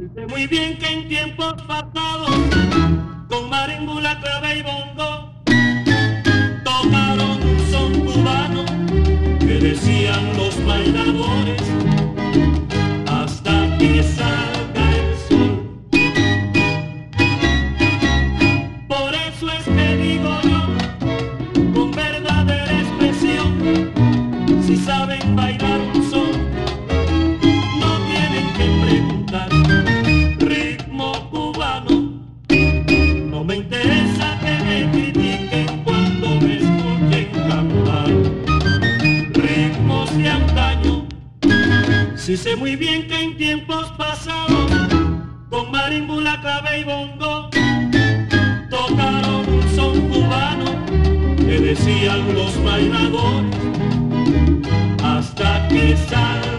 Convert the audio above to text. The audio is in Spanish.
Sé muy bien que en tiempos pasados, con marimbula, clave y bongo, tocaron un son cubano que decían los bailadores, hasta que salga el sol. Por eso es que digo yo, con verdadera expresión, si saben bailar un son, no tienen que preguntar. Ritmo cubano, no me interesa que me critiquen cuando me escuchen cantar. Ritmos de antaño, si sé muy bien que en tiempos pasados, con marimbula, clave y bongo, tocaron un son cubano que decían los bailadores, hasta que salga